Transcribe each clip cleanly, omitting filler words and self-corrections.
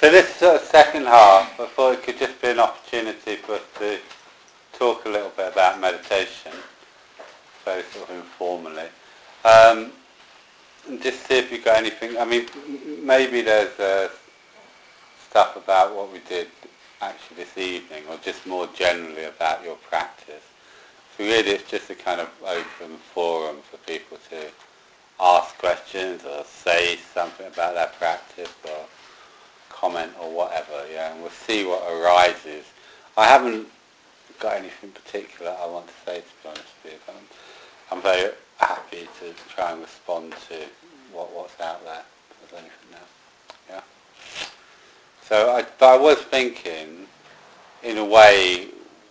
So this sort of second half, I thought it could just be an opportunity for us to talk a little bit about meditation, very sort of informally. And just see if you've got anything. I mean, maybe there's stuff about what we did actually this evening, or just more generally about your practice. So really it's just a kind of open forum for people to ask questions or say something about their practice or comment or whatever, and we'll see what arises. I haven't got anything particular I want to say, to be honest with you. I'm very happy to try and respond to what's out there, if there's anything now. Yeah. So I was thinking, in a way,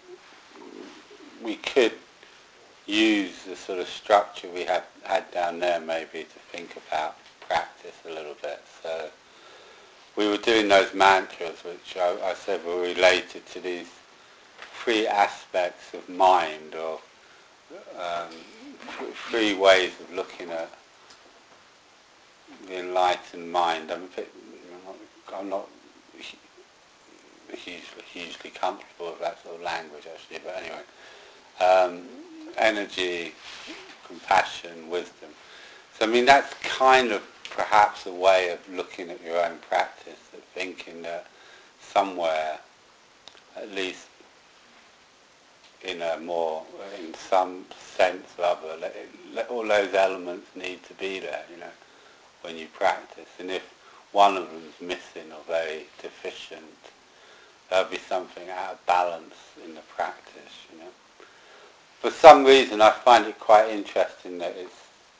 we could use the sort of structure we had down there maybe to think about practice a little bit. So we were doing those mantras, which I said were related to these three aspects of mind, or three ways of looking at the enlightened mind. I'm not hugely comfortable with that sort of language, actually, but anyway. Energy, compassion, wisdom. So I mean that's kind of perhaps a way of looking at your own practice, of thinking that somewhere, at least in some sense or other, all those elements need to be there, when you practice. And if one of them's missing or very deficient, there'll be something out of balance in the practice, For some reason I find it quite interesting that it's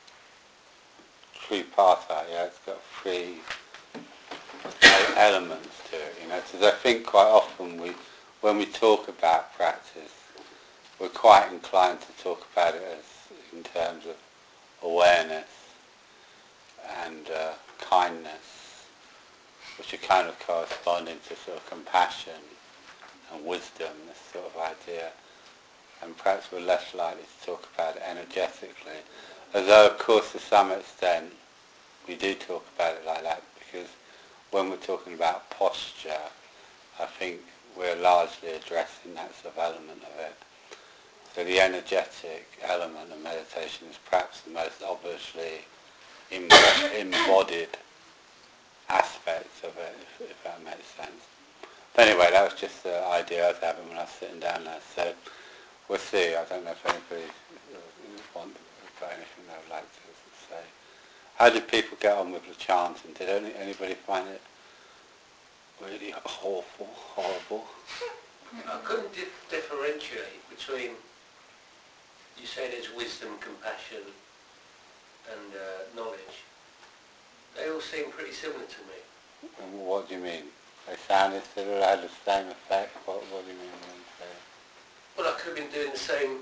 tripartite, it's got three elements to it, because I think quite often when we talk about practice, we're quite inclined to talk about it as in terms of awareness and kindness, which are kind of corresponding to sort of compassion and wisdom, this sort of idea. And perhaps we're less likely to talk about it energetically. Although, of course, to some extent, we do talk about it like that, because when we're talking about posture, I think we're largely addressing that sort of element of it. So the energetic element of meditation is perhaps the most obviously embodied aspect of it, if that makes sense. But anyway, that was just the idea I was having when I was sitting down there. So we'll see. I don't know if anybody got anything they would like to say. How did people get on with the chanting? Did anybody find it really horrible? I couldn't differentiate between, you say there's wisdom, compassion and knowledge. They all seem pretty similar to me. And what do you mean? They sounded similar, had the same effect? What do you mean when you say? Well, I could have been doing the same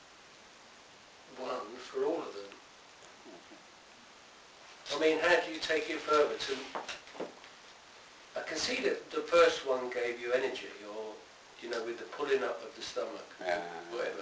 one for all of them. I mean, how do you take it further to... I can see that the first one gave you energy, or, with the pulling up of the stomach, whatever.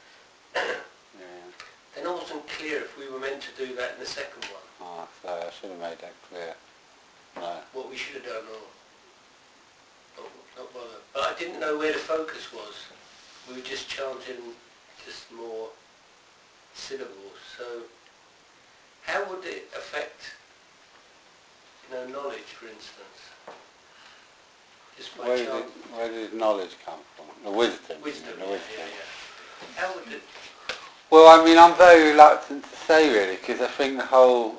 Then I wasn't clear if we were meant to do that in the second one. Oh, sorry, I should have made that clear. No. What we should have done, or not bother. But I didn't know where the focus was. We were just chanting just more syllables. So how would it affect, knowledge, for instance? Just by chanting. Where did knowledge come from? The wisdom. Wisdom, the wisdom. Yeah. How would it... Well, I mean, I'm very reluctant to say, really, because I think the whole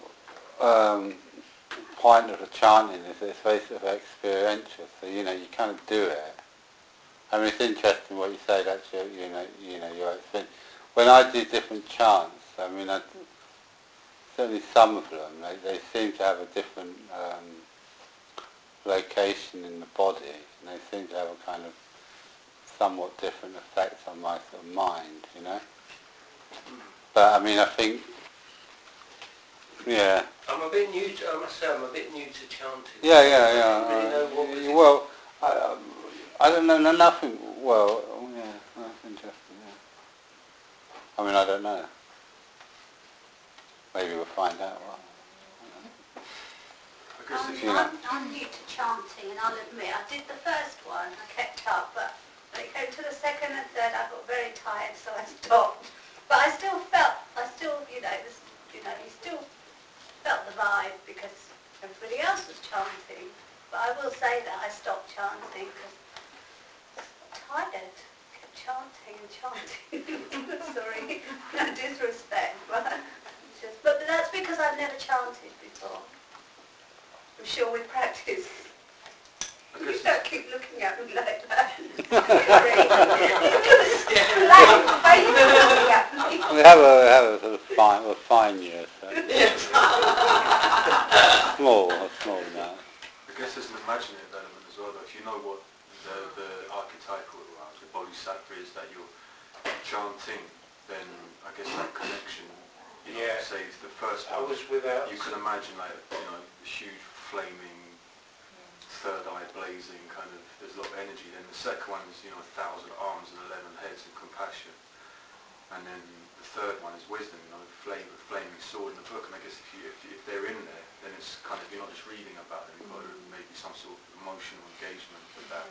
point of the chanting is it's very sort of experiential. So, you kind of do it. I mean, it's interesting what you say, that's your experience. When I do different chants, I mean, certainly some of them, they seem to have a different location in the body, and they seem to have a kind of somewhat different effect on my sort of mind, But I mean, I think, I must say, I'm a bit new to chanting. Yeah. I don't really know what was Well, I don't know, nothing, that's interesting, I mean, I don't know. Maybe we'll find out. I'm new to chanting, and I'll admit, I did the first one, I kept up, but when it came to the second and third, I got very tired, so I stopped. But I still felt, you still felt the vibe because everybody else was chanting. But I will say that I stopped chanting because I was tired. Kept chanting and chanting. Sorry, no disrespect, but that's because I've never chanted before. I'm sure we practice. You don't keep looking at me like that. Why are you looking at me? We have a sort of fine year, so small now. I guess there's an imaginative element as well, though. If you know what the archetypal the bodhisattva is that you're chanting, then I guess that connection, say it's the first one. You can imagine like, huge flaming, third eye blazing kind of, there's a lot of energy. Then the second one is, 1,000 arms and 11 heads and compassion. And then the third one is wisdom, flaming sword in the book. And I guess if they're in there, then it's kind of, you're not just reading about it, you've got maybe some sort of emotional engagement with that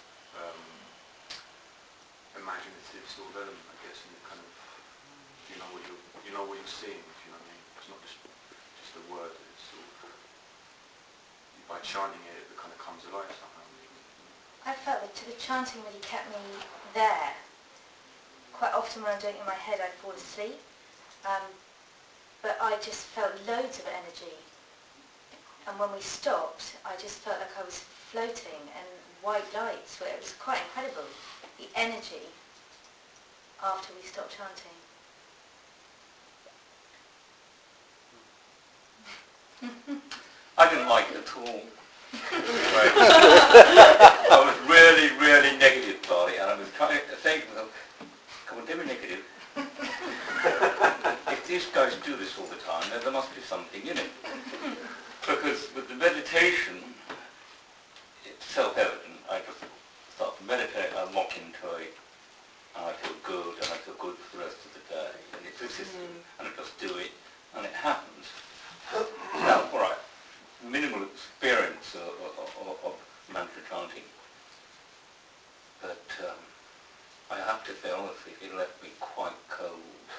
imaginative sort of element, I guess, and it kind of, you know what you're seeing, if you know what I mean. It's not just a word, it's sort of, by chanting it, it kind of comes alive somehow. I felt that the chanting really kept me there. Quite often when I'm doing it in my head, I'd fall asleep. But I just felt loads of energy. And when we stopped, I just felt like I was floating and white lights, where it was quite incredible, the energy after we stopped chanting. I didn't like it at all. I was really, really negative about it, and I was trying to say to myself, come on, don't be negative. If these guys do this all the time, then there must be something in it. Because with the meditation, it's self-evident. I just start to meditate, I lock into it, and I feel good, and I feel good for the rest of the day. And it's a system, and I just do it, and it happens. Now, all right, minimal experience of mantra chanting, but I have to say honestly, it left me quite cold.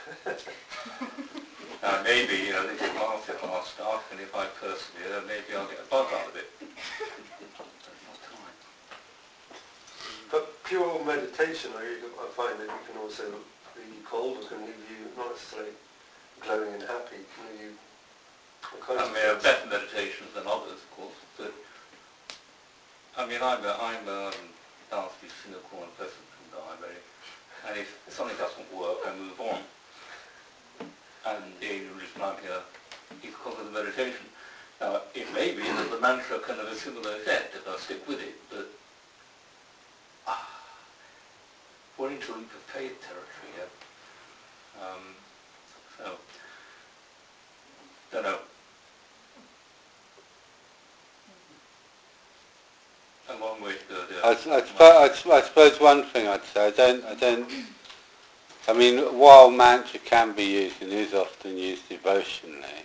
Now maybe, this is last stuff, and if I persevere, maybe I'll get a buzz out of it. But pure meditation, I find that you can also be cold, or can leave you not necessarily glowing and happy, can leave you I mean, there are better meditations than others, of course, but I mean, I'm vastly cynical and pleasant guy, and if something doesn't work, I move on. And the only reason I'm here is because of the meditation. Now, it may be that the mantra can have a similar effect if I stick with it, but we're into leap of faith territory here. So, don't know. And one way to go there. I suppose one thing I'd say, I mean, while mantra can be used and is often used devotionally,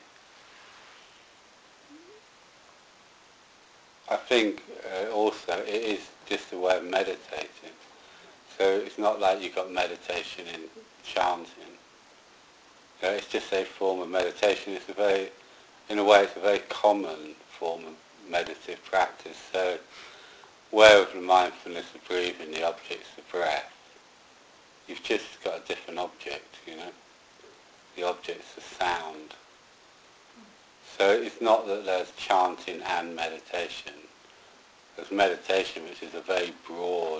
I think also it is just a way of meditating. So it's not like you've got meditation in chanting. It's just a form of meditation. In a way, it's a very common form of meditative practice. So where with the mindfulness of breathing, the object's the breath, you've just got a different object, The object's the sound. So it's not that there's chanting and meditation. There's meditation, which is a very broad,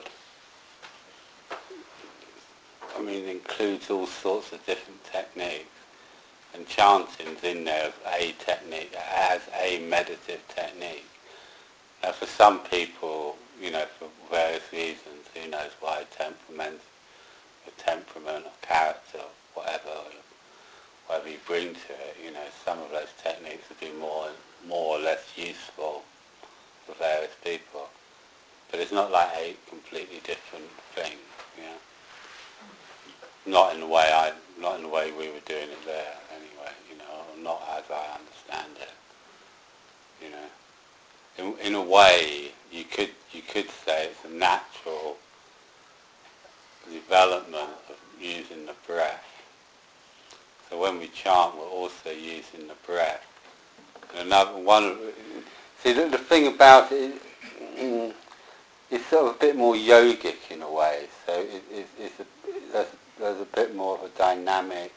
includes all sorts of different techniques. And chanting's in there as a technique, as a meditative technique. Now for some people, for various reasons, who knows why, temperament or character, or whatever you bring to it, some of those techniques will be more or less useful for various people. But it's not like a completely different thing, Not in the way we were doing it there, anyway, or not as I understand it, in a way, you could say it's a natural development of using the breath. So when we chant, we're also using the breath. And the thing about it, it's sort of a bit more yogic in a way. So there's a bit more of a dynamic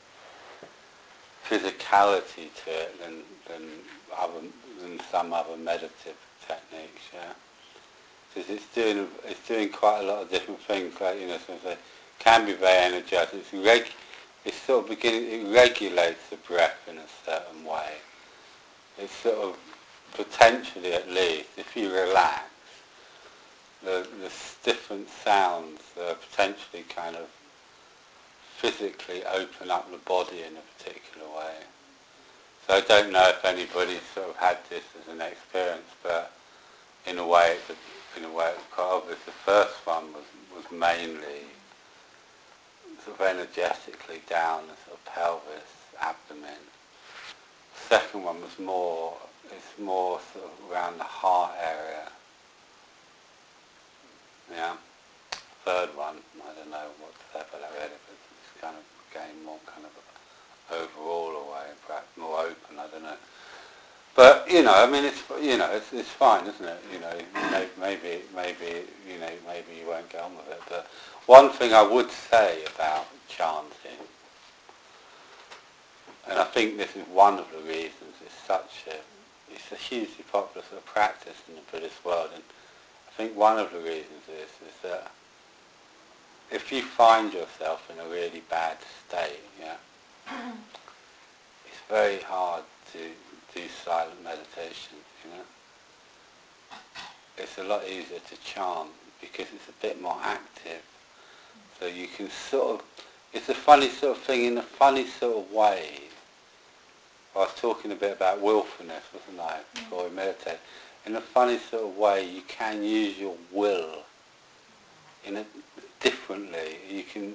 physicality to it than some other meditative techniques. Yeah, because it's doing quite a lot of different things. Like it can be very energetic. It's sort of it regulates the breath in a certain way. It's sort of potentially, at least, if you relax, the different sounds potentially kind of physically open up the body in a particular way. So I don't know if anybody's sort of had this as an experience, but in a way it's quite obvious. The first one was mainly sort of energetically down the sort of pelvis, abdomen. The second one was more sort of around the heart area. Yeah. Third one, I don't know what level I read it, but it's kind of again more kind of overall away, perhaps more open, I don't know. But I mean, it's fine, isn't it? Maybe you won't get on with it. But one thing I would say about chanting, and I think this is one of the reasons it's a hugely popular sort of practice in the Buddhist world, and I think one of the reasons is that if you find yourself in a really bad state, it's very hard to do silent meditation, It's a lot easier to chant because it's a bit more active. So you can it's a funny sort of thing, in a funny sort of way. I was talking a bit about willfulness, wasn't I, before we meditate. In a funny sort of way, you can use your will differently. You can,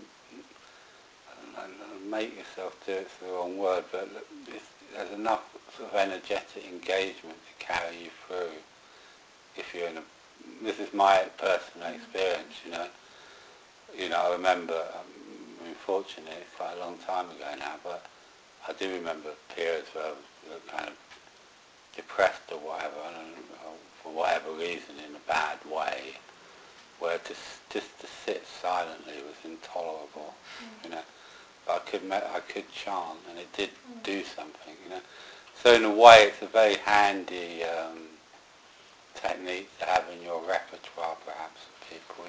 I don't know, make yourself do it's the wrong word, but there's enough sort of energetic engagement to carry you through. If you're this is my personal experience, I remember, unfortunately, it's quite a long time ago now, but I do remember periods where I was kind of depressed or whatever, for whatever reason, in a bad way, where just to sit silently was intolerable, But I could chant, and it did do something, So in a way, it's a very handy technique to have in your repertoire, perhaps, of people,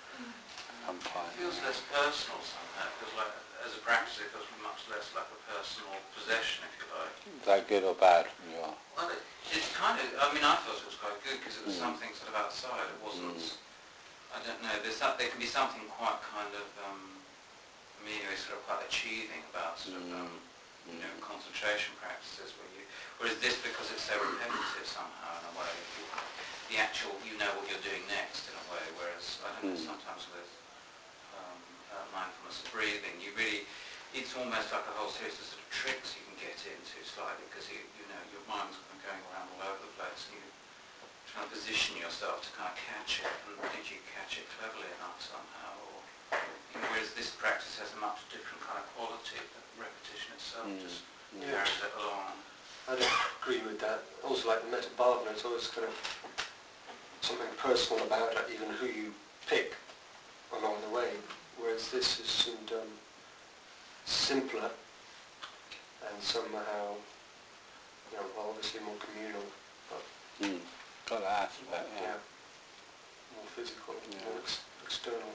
It feels less personal somehow, because as a practice it feels much less like a personal possession, if you like. Is that good or bad from your... Well, it's kind of, I thought it was quite good because it was something sort of outside. It wasn't, I don't know, there can be something quite kind of, sort of quite achieving about sort of, concentration practices whereas this, because it's so repetitive somehow in a way, the actual, what you're doing next in a way, whereas, I don't know, sometimes with mindfulness and breathing, it's almost like a whole series of sort of tricks you can get into slightly, because your mind's kind of going around all over the place, and you try to position yourself to kind of catch it, and did you catch it cleverly enough somehow, or whereas this practice has a much different kind of quality, the repetition itself just carries it along. I agree with that. Also, like the Metta Bhavana, it's always kind of something personal about it, even who you pick along the way, whereas this seemed simpler and somehow, obviously more communal, but got that aspect, more physical, more external.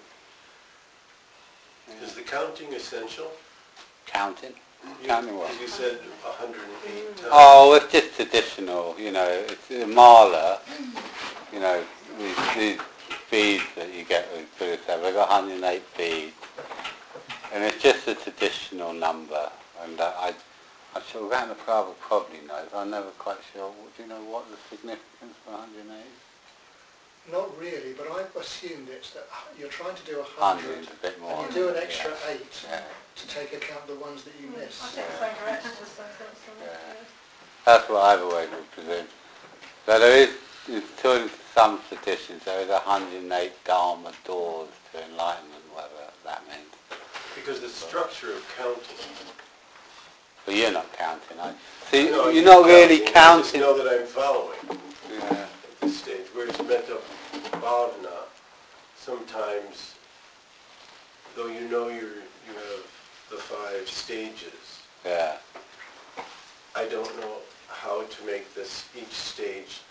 Is the counting essential? Counting? Counting what? You said 108 times. Oh, it's just traditional, it's a mala, these beads that you get with Buddhists have. They've got 108 beads, and it's just a traditional number, and I'm sure Rana Prabhu probably knows. I'm never quite sure. Do you know what the significance for 108 is? Not really, but I've assumed it's that you're trying to do 100, 100, a bit more. and you do an extra 8 Yeah. to take account of the ones that you miss. I think it's like direct. That's what I've always presumed. So there according to some traditions, there is 108 Dharma doors to enlightenment, whatever that means. Because the structure of counting. But you're not counting, are you? See, No, you're not really I counting. just know that I'm following Yeah. at this stage. Whereas metta bhavana, sometimes, though you know you have the 5 stages, Yeah. I don't know how to make each stage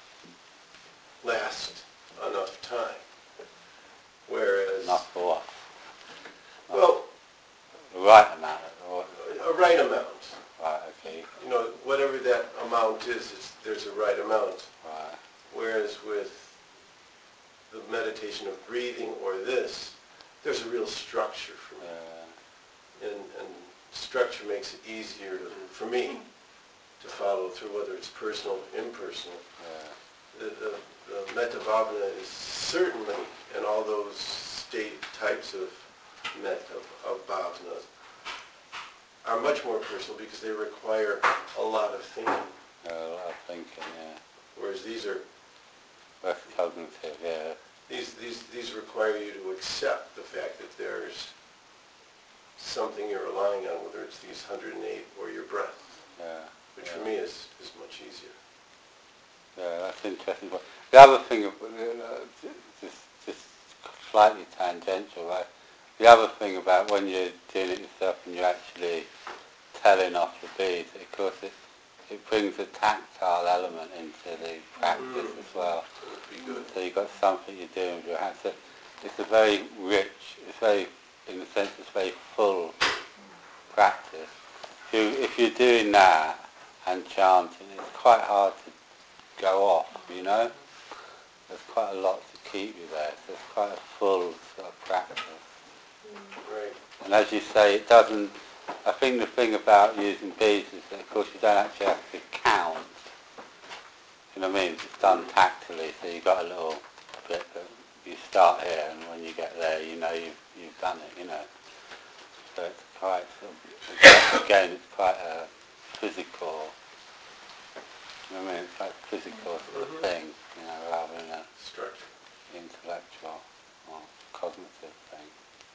last enough time. Whereas, Not for what? well, The right amount. Or, a right amount. right, okay. You know, whatever that amount is, there's a right amount. Right. Whereas with the meditation of breathing or this, there's a real structure for me. And structure makes it easier for me to follow through, whether it's personal or impersonal. Yeah. The metta bhavana is certainly, and all those types of metta of bhavanas are much more personal because they require a lot of thinking. A lot of thinking, yeah. Whereas these are Less cognitive, yeah. these require you to accept the fact that there's something you're relying on, whether it's these 108 or your breath, Yeah. which for me is much easier. Yeah, that's interesting. But the other thing, just slightly tangential, right? The other thing about when you're doing it yourself and you're actually telling off the beads, of course it brings a tactile element into the practice as well. So you've got something you're doing with your hands. So it's a very rich, in a sense, it's very full practice. If you're doing that and chanting, it's quite hard to go off, you know? There's quite a lot to keep you there. So it's quite a full sort of practice. Right. And as you say, it doesn't, I think the thing about using beads is that of course you don't actually have to count. You know what I mean? It's done tactily, so you've got a little bit that you start here and when you get there you know you've done it, you know. So it's quite, again it's quite a physical, you know what I mean? It's like a physical sort of thing, you know, rather than a Structure. intellectual or cognitive thing.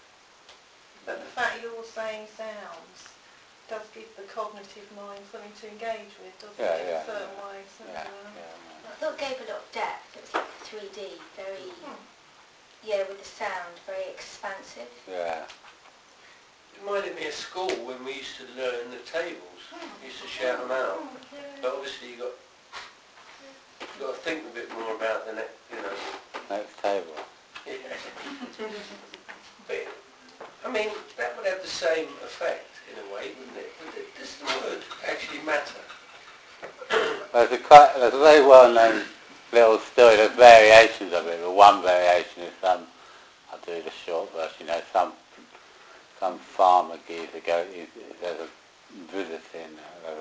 But the fact you're all saying sounds does give the cognitive mind something to engage with, doesn't Yeah, it? yeah, In a certain yeah. way. Yeah, I thought it gave a lot of depth. It was like 3D, very, with the sound, very expansive. yeah. It reminded me of school when we used to learn the tables. We used to shout them out. But obviously you've got to think a bit more about the next, you know. Next table. Yeah. But, I mean, that would have the same effect in a way, wouldn't it? Does the word actually matter? There's a very well-known little story. There's variations of it, but one variation is I'll do the short version. You know, some farmer geezer there's a visiting,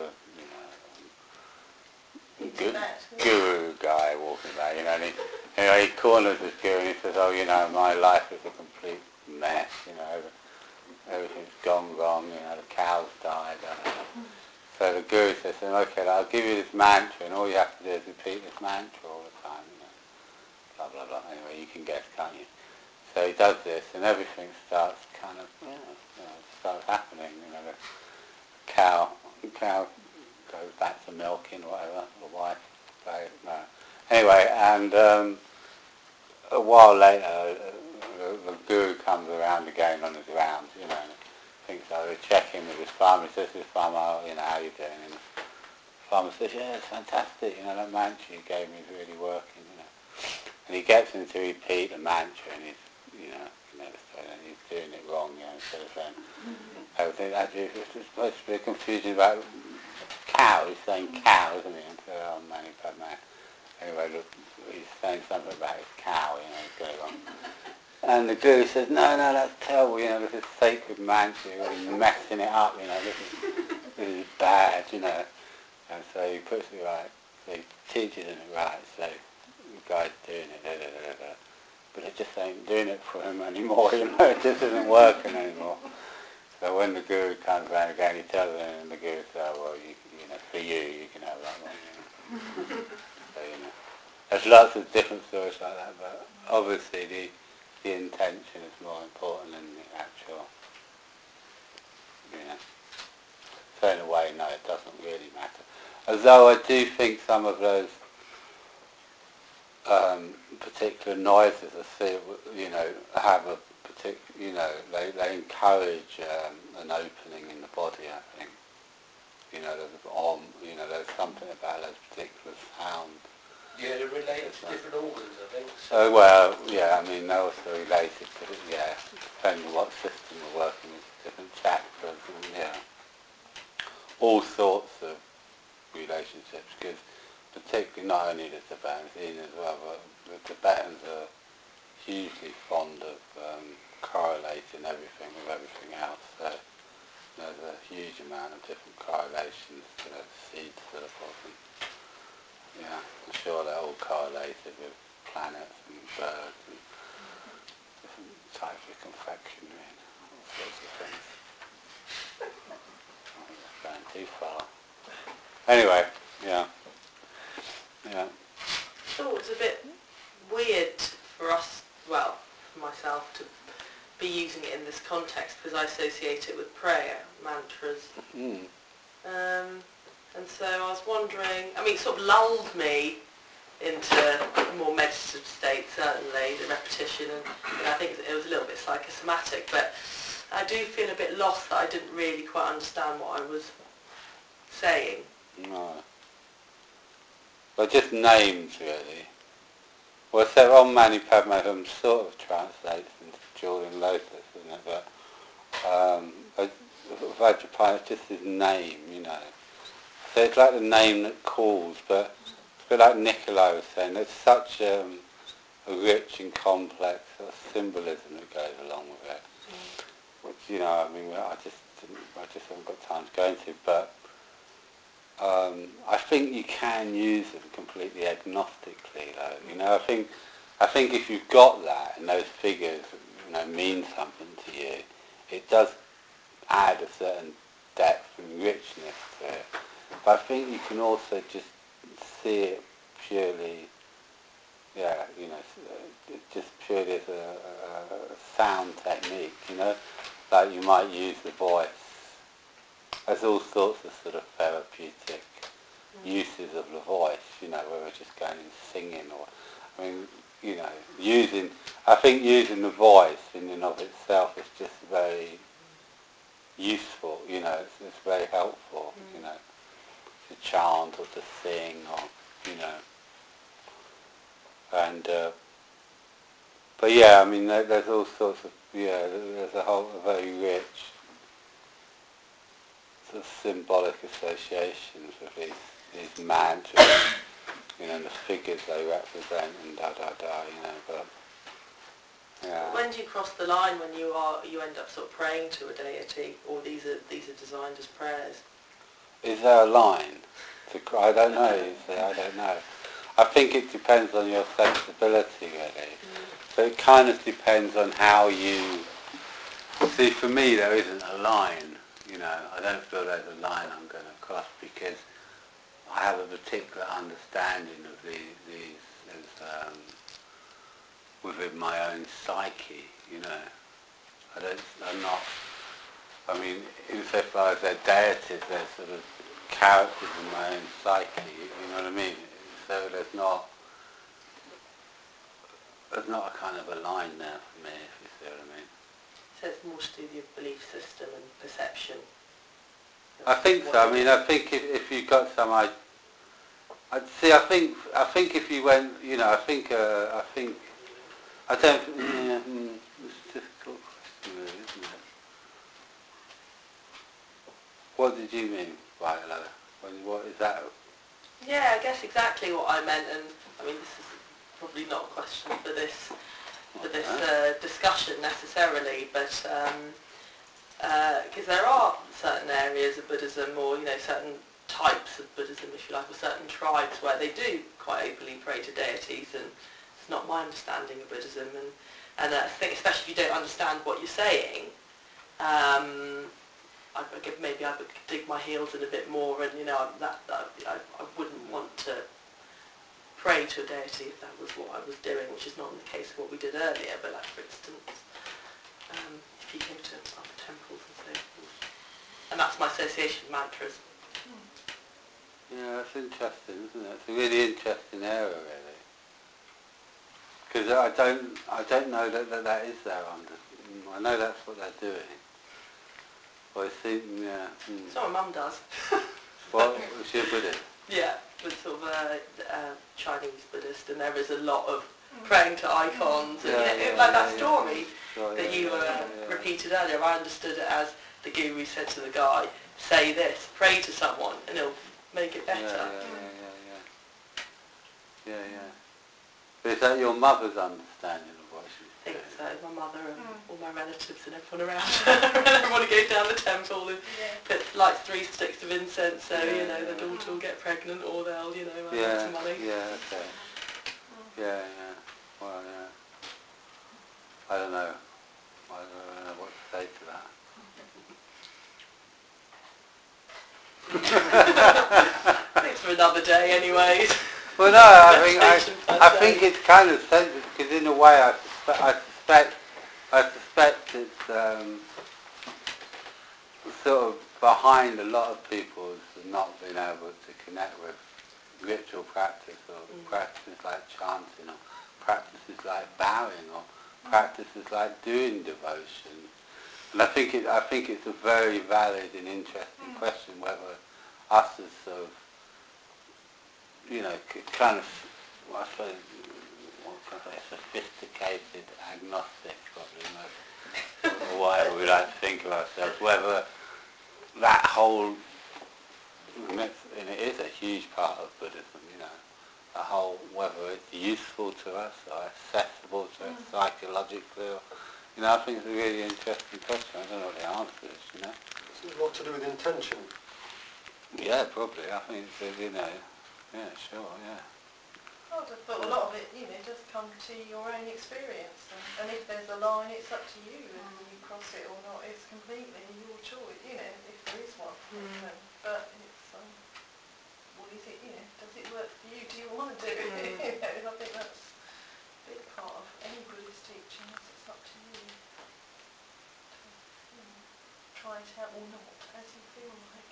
guru guy walking by, you know, and he corners this guru and he says, oh, you know, my life is a complete mess, you know, everything's gone wrong, you know, the cows died. So the guru says to him, okay, I'll give you this mantra and all you have to do is repeat this mantra all the time, you know, blah, blah, blah. Anyway, you can guess, can't you? So he does this and everything starts kind of, starts happening, you know, the cow goes back to milking or whatever, the wife, no. Anyway, and a while later, the guru comes around again on his rounds, you know, and thinks they check in with his farmer. He says to his farmer, oh, you know, how are you doing? And the farmer says, yeah, it's fantastic, you know, that mantra you gave me is really working, you know. And he gets him to repeat the mantra and he's, and he's doing it wrong, you know, instead of saying, everything, actually, it's supposed to be a confusion about cow, he's saying cow, isn't he? And so, oh, man, he's bad man. Anyway, look, he's saying something about his cow, you know, he's going wrong. And the guru says, no, that's terrible, you know, this is sacred mantra, you're messing it up, you know, this is bad, you know. And so he puts it right, so he teaches him it right, so the guy's doing it, but it just ain't doing it for him anymore, you know, it just isn't working anymore. So when the guru comes around again, he tells him, and the guru says, oh, well, you know, for you can have that one, you know. So, you know. there's lots of different stories like that, but obviously the intention is more important than the actual, So in a way, no, it doesn't really matter. Although I do think some of those particular noises, have a particular, they encourage an opening in the body, I think. There's something about those particular sounds. Yeah, they're related to different organs, I think. So, well, yeah, I mean, they're also related to, depending on what system we're working with, different chakras and, all sorts of relationships, because particularly not only the Tibetans, as well, but the Tibetans are hugely fond of correlating everything with everything else. So there's a huge amount of different correlations to the seed syllables. And, I'm sure they're all correlated with planets and birds and different types of confectionery and all sorts of things. Going too far. Anyway, yeah. Oh, it's a bit weird for us, well, for myself, to be using it in this context because I associate it with prayer, mantras. And so I was wondering, it sort of lulled me into a more meditative state, certainly, the repetition, and I think it was a little bit psychosomatic, but I do feel a bit lost that I didn't really quite understand what I was saying. No. Well, just names, really. Well, so Om Mani Padme Hum sort of translates into jewel in lotus, isn't it? But Vajrapāṇi is just his name, So it's like the name that calls, but it's a bit like Nikolai was saying, there's such a rich and complex sort of symbolism that goes along with it, which, I just haven't got time to go into, but I think you can use them completely agnostically, though. I think if you've got that and those figures, mean something to you, it does add a certain depth and richness to it. But I think you can also just see it purely, just purely as a sound technique, like you might use the voice. There's all sorts of sort of therapeutic uses of the voice, where we're just going and singing, or, I think using the voice in and of itself is just very useful, it's very helpful, to chant or to sing, or, and, but yeah, there's all sorts of, there's a very rich sort of symbolic associations with these mantras, and the figures they represent, and but, yeah. When do you cross the line when you end up sort of praying to a deity, or these are designed as prayers? Is there a line? I don't know. I don't know. I think it depends on your sensibility, really. So it kind of depends on how you... See, for me, there isn't a line. I don't feel there's a line I'm going to cross, because I have a particular understanding of these within my own psyche. Insofar as they're deities, they're sort of characters in my own psyche, you know what I mean? So there's not a kind of a line there for me, if you see what I mean. So it's more to do with your belief system and perception. I think so. I think if you got some, I think if you went, I think I don't. It's a difficult question, really, isn't it? What did you mean by that? What is that? Yeah, I guess exactly what I meant, and this is probably not a question for this discussion necessarily, but because there are certain areas of Buddhism, or certain types of Buddhism, if you like, or certain tribes where they do quite openly pray to deities, and it's not my understanding of Buddhism, and I think especially if you don't understand what you're saying, maybe I would dig my heels in a bit more, and I wouldn't want to pray to a deity if that was what I was doing, which is not in the case of what we did earlier, but like for instance, if you go to other temples and so forth. And that's my association with mantras. Yeah, that's interesting, isn't it? It's a really interesting area, really. Because I don't know that is their I know that's what they're doing. But I think, yeah. So my mum does. Well, is she a Buddhist? Yeah, with sort of a Chinese Buddhist, and there is a lot of praying to icons, and like that story that you repeated earlier. I understood it as the guru said to the guy, say this, pray to someone, and it'll make it better. Yeah. But is that your mother's understanding of what she's I think doing? so. My mother and all my relatives and everyone around her, and everyone goes down the temple and lights 3 sticks of incense, so the daughter will get pregnant, or they'll have some money. Yeah, okay. Yeah. Well, yeah. I don't know. I don't know what to say to that. Thanks for another day, anyways. Well, no, I think it's kind of sensitive, because in a way I suspect it's sort of behind a lot of people's not being able to connect with ritual practice, or practices like chanting, or practices like bowing, or practices like doing devotion. And I think it's a very valid and interesting question whether us as sort of, kind of, I suppose, what can I say, sophisticated agnostic, probably, or whatever we like to think of ourselves, whether that whole, and it is a huge part of Buddhism, the whole, whether it's useful to us or accessible to us psychologically, or, I think it's a really interesting question. I don't know what the answer is, It's a lot to do with intention. Yeah, probably. I think it's, yeah, sure, yeah. But a lot of it, does come to your own experience. And if there's a line, it's up to you whether you cross it or not. It's completely your choice, if there is one. But it's, what is it, does it work for you? Do you want to do it? I think that's a big part of any Buddhist teachings. It's up to you to try it out or not, as you feel like.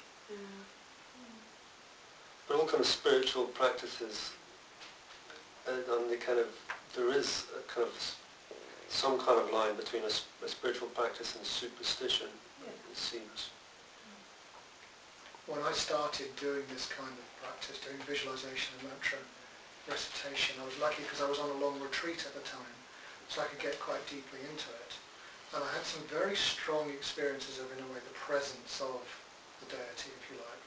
But all kind of spiritual practices, and there is a kind of some kind of line between a spiritual practice and superstition, it seems. When I started doing this kind of practice, doing visualization and mantra recitation, I was lucky because I was on a long retreat at the time, so I could get quite deeply into it. And I had some very strong experiences of, in a way, the presence of the deity, if you like.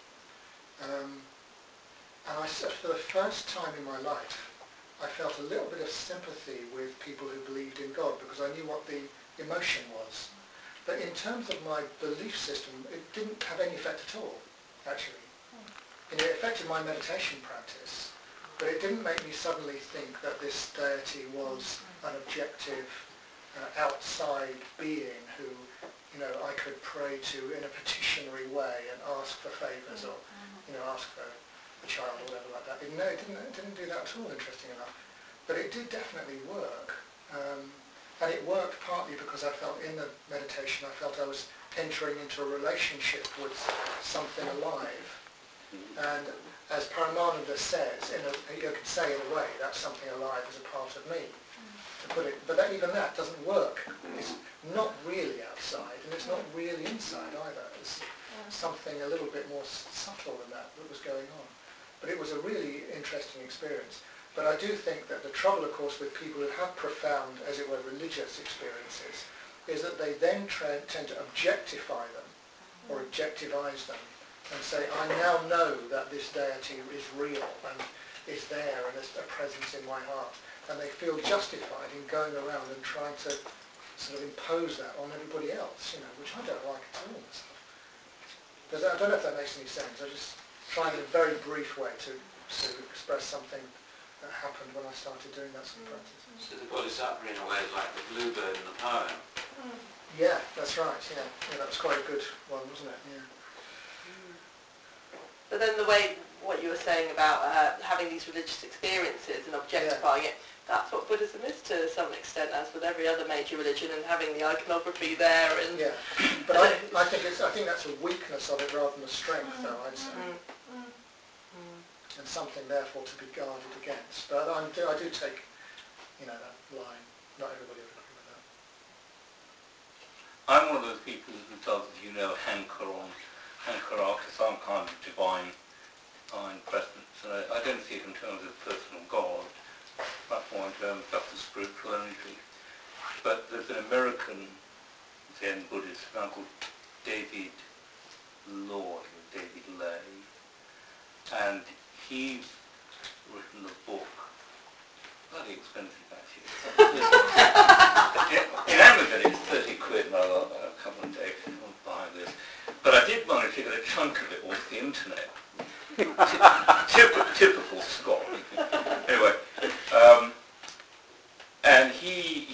And for the first time in my life, I felt a little bit of sympathy with people who believed in God, because I knew what the emotion was. But in terms of my belief system, it didn't have any effect at all, actually. And it affected my meditation practice, but it didn't make me suddenly think that this deity was an objective, outside being who, I could pray to in a petitionary way and ask for favours, or, ask for a child or whatever like that. No, it didn't do that at all, interesting enough. But it did definitely work. And it worked partly because I felt in the meditation, I felt I was entering into a relationship with something alive. And as Paramananda says, you could say in a way, that something alive is a part of me, to put it. But even that doesn't work. It's not really outside, and it's not really inside either. It's something a little bit more subtle than that was going on. But it was a really interesting experience. But I do think that the trouble, of course, with people who have profound, as it were, religious experiences, is that they then tend to objectify them, or objectivize them, and say, I now know that this deity is real, and is there, and there's a presence in my heart. And they feel justified in going around and trying to sort of impose that on everybody else, which I don't like at all myself. I don't know if that makes any sense. I just trying in a very brief way to sort of express something that happened when I started doing that sort of practice. So the Bodhisattva in a way is like the bluebird in the poem. Yeah, that's right, yeah. That was quite a good one, wasn't it? Yeah. But then the way what you were saying about having these religious experiences and objectifying it, that's what Buddhism is to some extent, as with every other major religion, and having the iconography there. And yeah, but I think that's a weakness of it rather than a strength, though, I'd say. And something, therefore, to be guarded against. But I do take, that line. Not everybody would agree with that. I'm one of those people who does, hanker after some kind of divine presence. I don't see it in terms of personal God, much more in terms of just a spiritual energy. But there's an American Zen Buddhist man called David Lloyd, or David Lay, and he's written a book, bloody expensive actually. In Amazon it's 30 quid and I got a couple of days on buying this. But I did manage to get a chunk of it off the internet. Typical Scot. Anyway, and he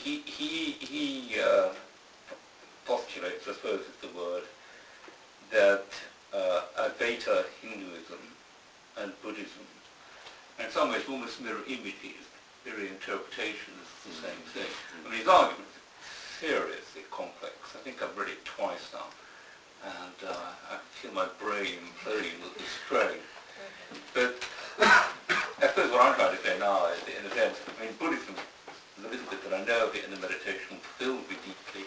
postulates, I suppose is the word, that Advaita Hinduism and Buddhism, in some ways almost mirror images, mirror interpretations, the same thing. I mean, his argument is seriously complex. I think I've read it twice now, and I feel my brain imploding with the strain. But I suppose what I'm trying to say now is, in a sense, I mean, Buddhism, the little bit that I know of it in the meditation, fulfills me deeply.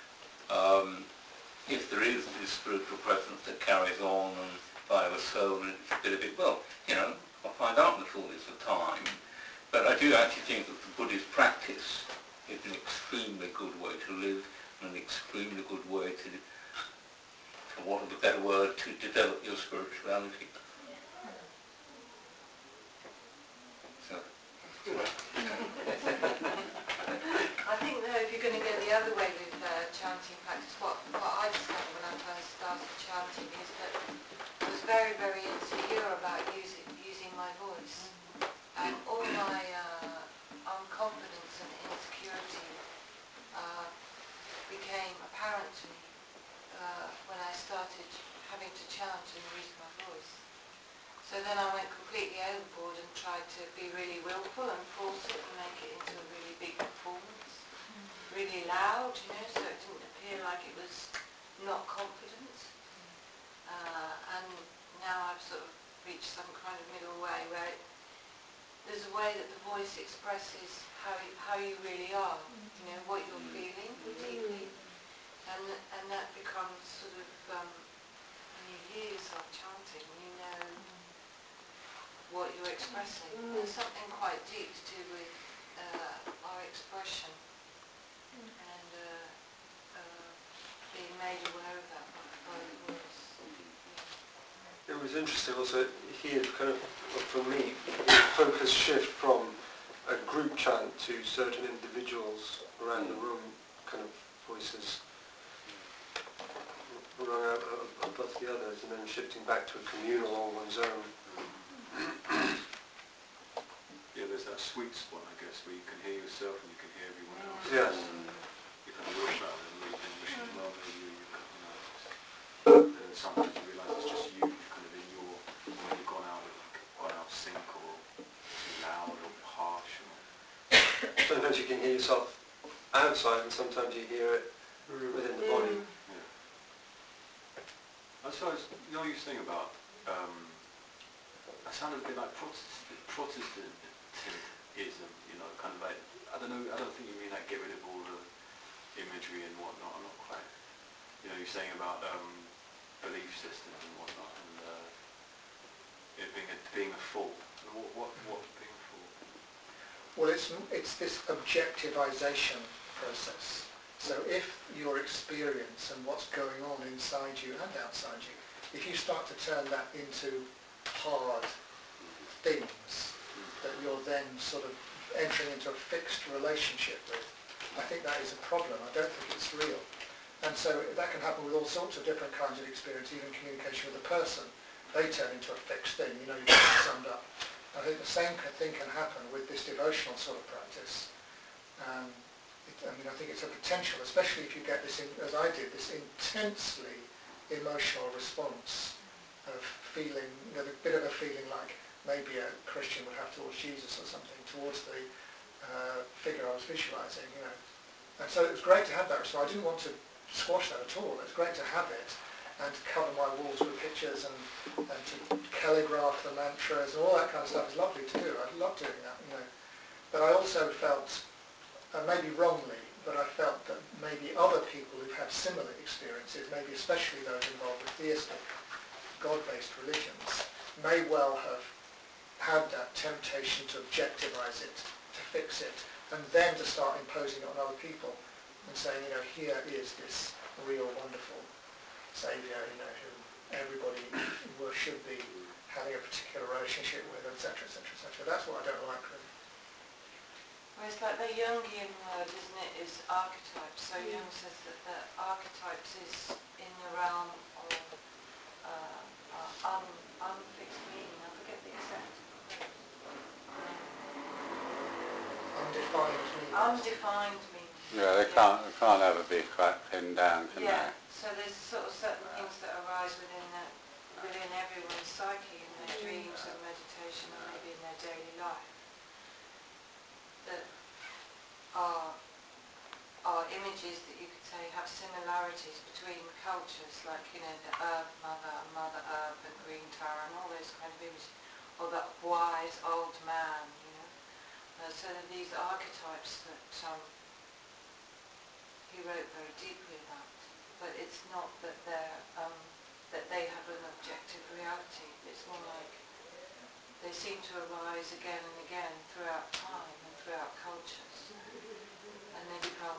If there is this spiritual presence that carries on, and if I have a soul and it's a bit of it, well, I'll find out in the fullness of time. But I do actually think that the Buddhist practice is an extremely good way to live, and an extremely good way to, for want of a better word, to develop your spirituality. So. I think though, if you're going to go the other way with chanting practice, what I discovered when I first started chanting is that I was very, very insecure about using my voice. And all my unconfidence and insecurity became apparent to me when I started having to chant and use my voice. So then I went completely overboard and tried to be really willful and force it and make it into a really big performance, really loud, so it didn't appear like it was not confident. And now I've sort of reached some kind of middle way where there's a way that the voice expresses how you really are, what you're feeling deeply, and that becomes sort of when you hear yourself chanting, you know what you're expressing. There's something quite deep to do with our expression and being made aware of that by the voice. It was interesting also here, kind of, for me, the focus shift from a group chant to certain individuals around the room, kind of voices rung out above the others, and then shifting back to a communal on one's own. Yeah, there's that sweet spot, I guess, where you can hear yourself and you can hear everyone else. Yes. You kind of wish out and you should love you, and sometimes you realise it's just you, kind of in your, when you've gone out of sync or too loud or harsh. Sometimes you can hear yourself outside and sometimes you hear it within the body. Yeah. I suppose, you were saying about, I sounded a bit like Protestantism, kind of like, I don't think you mean like get rid of all the imagery and whatnot. I'm not quite, you're saying about belief systems and whatnot, and it being a fault. What being a fault? Well, it's this objectivization process. So if your experience and what's going on inside you and outside you, if you start to turn that into hard things that you're then sort of entering into a fixed relationship with, I think that is a problem. I don't think it's real. And so that can happen with all sorts of different kinds of experience, even communication with a person. They turn into a fixed thing, you've got it summed up. I think the same thing can happen with this devotional sort of practice. I think it's a potential, especially if you get this, as I did, this intensely emotional response of feeling, a bit of a feeling like maybe a Christian would have towards Jesus or something, towards the figure I was visualising, And so it was great to have that. So I didn't want to squash that at all. It's great to have it and to cover my walls with pictures and to calligraph the mantras and all that kind of stuff is lovely to do. I love doing that, But I also felt, maybe wrongly, but I felt that maybe other people who've had similar experiences, maybe especially those involved with theistic, God-based religions, may well have had that temptation to objectivise it, to fix it, and then to start imposing it on other people and saying, here is this real wonderful Saviour, who everybody should be having a particular relationship with, etc., etc., etc. That's what I don't like, really. Well, it's like the Jungian word, isn't it, is archetypes. So Jung says that the archetypes is in the realm of unfixed meaning. I forget the exact Undefined meaning. Undefined meaning. Yeah, they can't ever be quite pinned down, can they? So there's sort of certain things that arise within everyone's psyche in their dreams and meditation and maybe in their daily life that are images that you could say have similarities between cultures, like the Earth Mother and Mother Earth and Green Tower and all those kind of images, or that wise old man, so that these archetypes that he wrote very deeply about. But it's not that that they have an objective reality. It's more like they seem to arise again and again throughout time and throughout cultures, and they become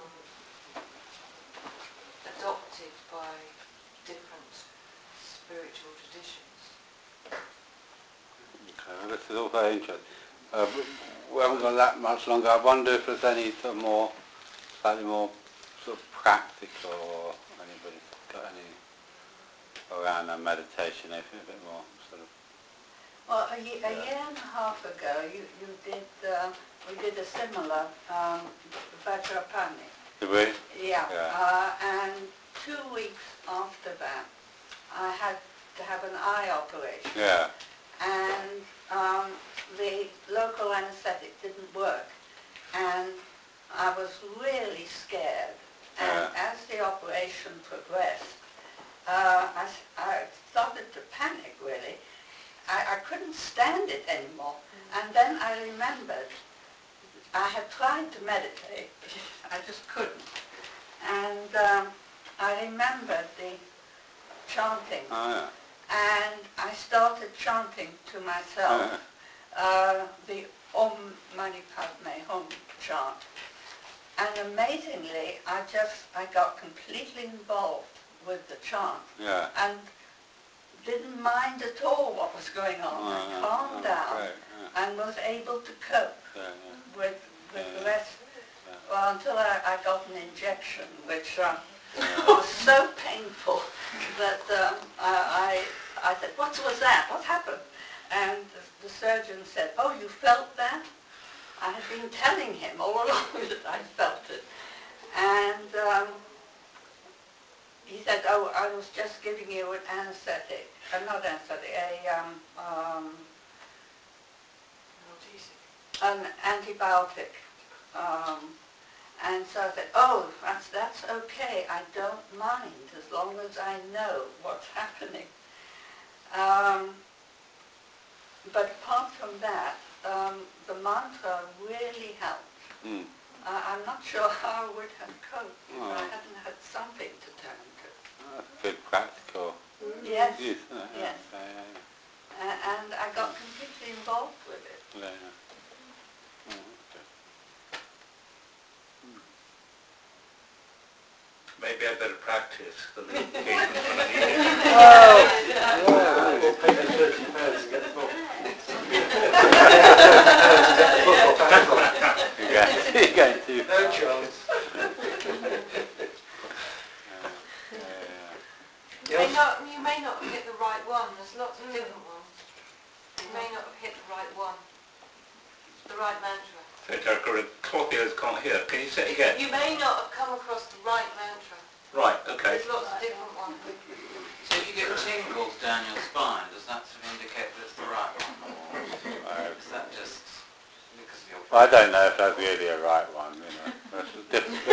adopted by different spiritual traditions. Okay, well, this is all very interesting. We haven't got that much longer. I wonder if there's any slightly more sort of practical, or anybody's got any around our meditation, anything a bit more sort of... Well, a year and a half ago, we did a similar Vajrapani. Did we? Yeah. And 2 weeks after that, I had to have an eye operation. Yeah. And the local anaesthetic didn't work, and I was really scared. And as the operation progressed, I started to panic, really. I couldn't stand it anymore. And then I remembered I had tried to meditate, I just couldn't. And I remembered the chanting. Oh, yeah. And I started chanting to myself the Om Mani Padme Hum chant. And amazingly, I got completely involved with the chant. Yeah. And didn't mind at all what was going on. I calmed down and was able to cope with the rest. Well, until I got an injection, which was so painful that I said, what was that? What happened? And the surgeon said, oh, you felt that? I had been telling him all along that I felt it. And he said, oh, I was just giving you an anesthetic, not anesthetic, an antibiotic. And so I said, oh, that's okay, I don't mind as long as I know what's happening. But apart from that, the mantra really helped. Mm. I'm not sure how I would have coped if I hadn't had something to turn to. That's good practical Yes, use, isn't it? yes. And I got completely involved with it. Yeah, yeah. Oh, okay. Maybe I better practice the engagements when I need it. We'll pay the £30 to get the book. You're going to... No chance. You may not have hit the right one. There's lots of different ones. You may not have hit the right one. The right mantra. So Derek, Scorpios can't hear. Can you say it again? You may not have come across the right mantra. Right, okay. There's lots of different ones. So if you get tingles down your spine, does that sort of indicate that it's the right one? Or is that just because of your... I don't know if that's really a right one, you know. That's a different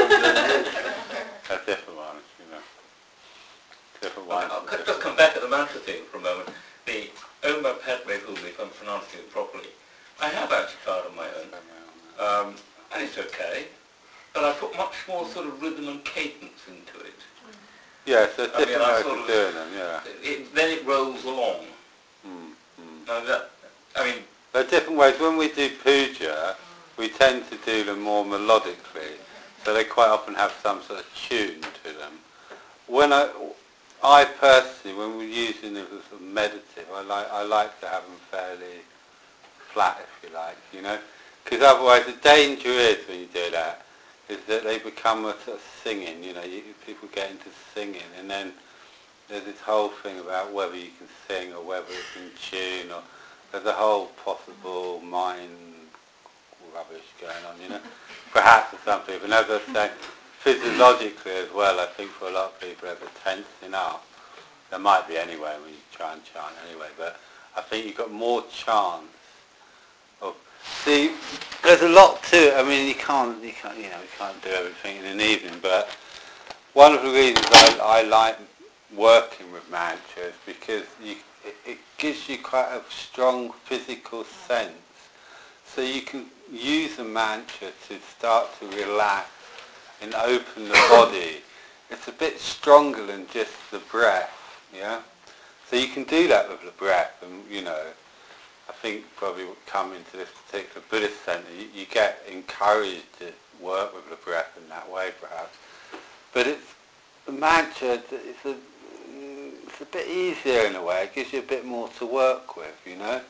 ones, you know. Different ones. I'll just come back at the mantra thing for a moment. The Om Padme Hum, if I'm pronouncing it properly, I have actually tried on my own, and it's okay, but I put much more sort of rhythm and cadence into it. Yes, there's different ways of doing them, yeah. Then it rolls along. Now that, I mean... There are different ways. When we do puja, we tend to do them more melodically, so they quite often have some sort of tune to them. When I personally, when we're using them as sort of meditative, I like to have them fairly flat, if you like, you know, because otherwise the danger is when you do that is that they become a sort of singing, you know, people get into singing, and then there's this whole thing about whether you can sing or whether it's in tune, or there's a whole possible mind rubbish going on, you know, perhaps for some people. And as I say, physiologically as well, I think for a lot of people there's a tensing up. There might be anyway when you try and chant anyway, but I think you've got more chance of... See, there's a lot to it. I mean, you can't do everything in an evening, but one of the reasons I like working with mantras because it gives you quite a strong physical sense. So you can use a mantra to start to relax and open the body. It's a bit stronger than just the breath, yeah? So you can do that with the breath, and, you know, I think probably would come into this particular Buddhist centre, you get encouraged to work with the breath in that way, perhaps. But the mantra, it's a bit easier in a way. It gives you a bit more to work with, you know.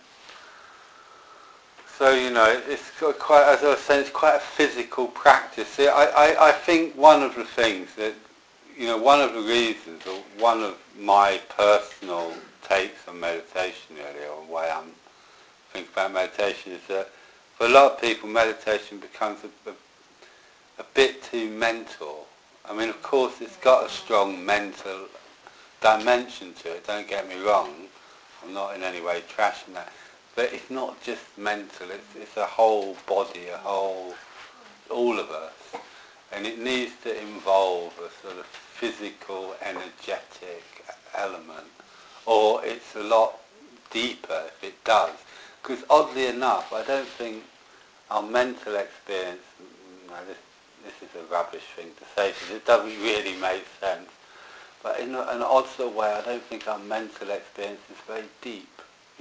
So, you know, it's quite, as I was saying, it's quite a physical practice. See, I think one of the things that, you know, one of the reasons, or one of my personal takes on meditation really, or the way I'm thinking about meditation, is that for a lot of people meditation becomes a bit too mental. I mean, of course it's got a strong mental dimension to it, don't get me wrong, I'm not in any way trashing that, but it's not just mental, it's a whole body, all of us, and it needs to involve a sort of physical, energetic element, or it's a lot deeper if it does, because oddly enough, I don't think our mental experience, this is a rubbish thing to say because it doesn't really make sense, but in an odd sort of way, I don't think our mental experience is very deep.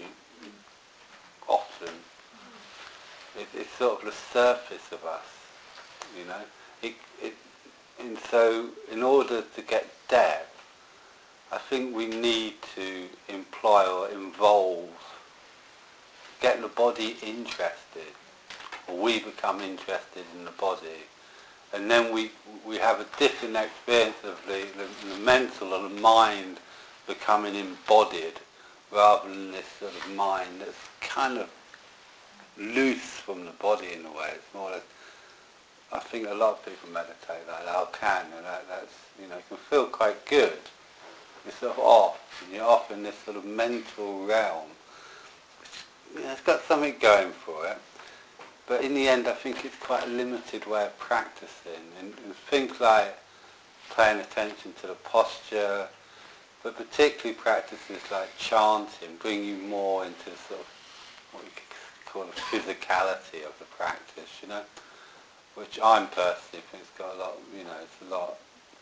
Often, it's sort of the surface of us, you know. And so, in order to get depth, I think we need to employ or involve, get the body interested, or we become interested in the body. And then we have a different experience of the mental or the mind becoming embodied, rather than this sort of mind that's kind of loose from the body in a way. It's more like, I think a lot of people meditate like that, or can, and that's, you know, it can feel quite good. You're sort of off, and you're off in this sort of mental realm. You know, it's got something going for it. But in the end, I think it's quite a limited way of practicing. And things like paying attention to the posture, but particularly practices like chanting bring you more into sort of what you could call the physicality of the practice, you know, which I'm personally think it's got a lot, you know, it's a lot.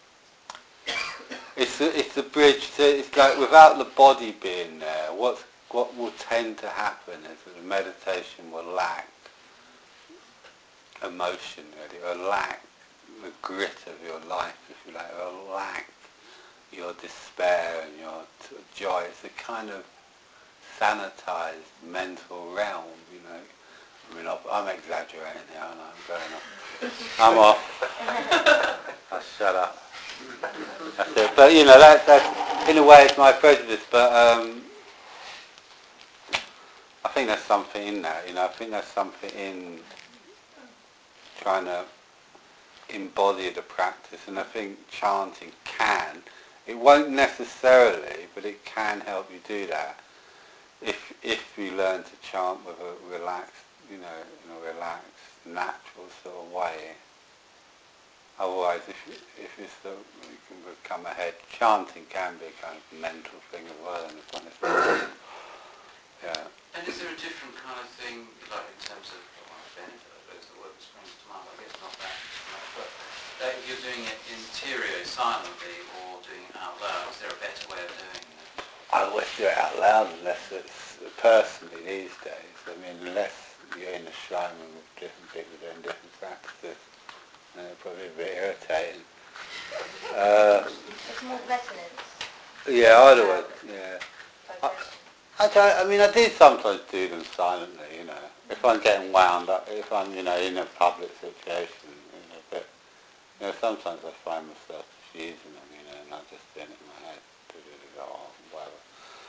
It's a bridge to, it's like without the body being there, what will tend to happen is that the meditation will lack emotion really, or lack the grit of your life, if you like, or lack your despair and your joy. It's a kind of sanitized mental realm, you know. I mean, I'm exaggerating here, aren't I? I'm going off. I'm off. I'll shut up. That's it. But, you know, that's in a way it's my prejudice, but I think there's something in that, you know. I think there's something in trying to embody the practice, and I think chanting can, It won't necessarily, but it can help you do that if you learn to chant with a relaxed, in a relaxed, natural sort of way. Otherwise, if you can become ahead, chanting can be a kind of mental thing as well, and it's honest. Yeah. And is there a different kind of thing, like in terms of benefit? Those the word that springs to mind. I guess not that much, but if you're doing it interior, silently, or doing it out loud, is there a better way of doing it? I always do it out loud unless it's personally these days. I mean, unless you're in a shrine with different people doing different practices, it's probably a bit irritating. There's more resonance. Yeah, I'd always, yeah. I do sometimes do them silently, if I'm getting wound up, if I'm, in a public situation, but, sometimes I find myself just using them, and I'm just doing it in my head, whatever.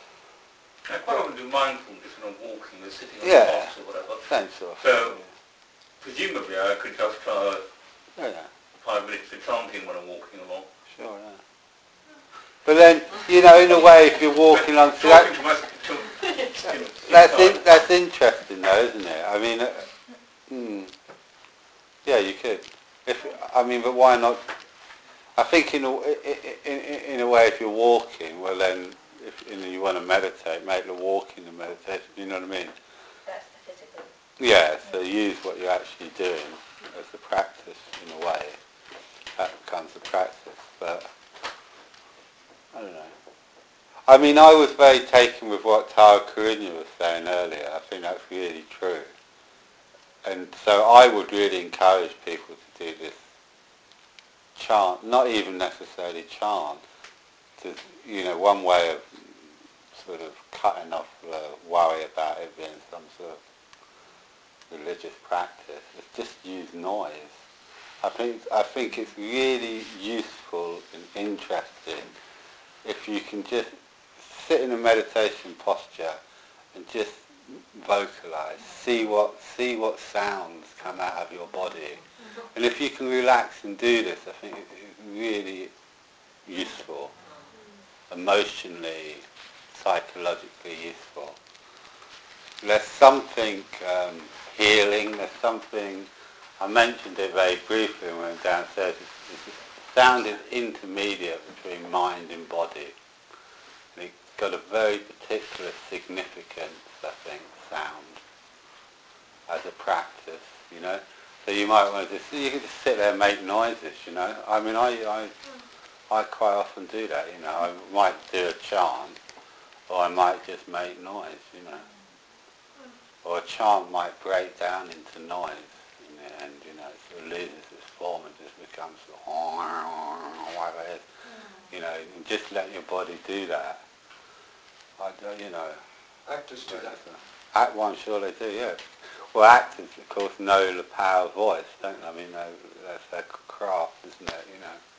I quite often do mindfulness when I'm walking or sitting on Yeah. the box or whatever. Same sort of So, thing, presumably I could just try yeah. 5 minutes of chanting when I'm walking along. Sure, yeah. But then, in a way, if you're walking on... Talking to myself. That's interesting though, isn't it? I mean, yeah, you could. But why not? I think in a way, if you're walking, well then, if you want to meditate, make the walking the meditation. You know what I mean? That's the physical. Yeah. So use what you're actually doing as the practice in a way. That becomes the practice. But I don't know. I mean, I was very taken with what Tara Karinya was saying earlier. I think that's really true. And so I would really encourage people to do this chant, not even necessarily chant, to, one way of sort of cutting off the worry about it being some sort of religious practice is just use noise. I think it's really useful and interesting if you can just sit in a meditation posture and just vocalize, see what sounds come out of your body. And if you can relax and do this, I think it's really useful, emotionally, psychologically useful. There's something healing, there's something, I mentioned it very briefly when we went downstairs, it's a sound is intermediate between mind and body. And it's got a very particular significance, I think, sound as a practice, So you might want to you can just sit there and make noises, I mean, I quite often do that, I might do a chant, or I might just make noise, Or a chant might break down into noise, and it sort of loses its form and just becomes whatever it is, and just let your body do that. Actors do that. I'm sure they do, yeah. Well, actors, of course, know the power of voice, don't they? I mean, that's their craft, isn't it,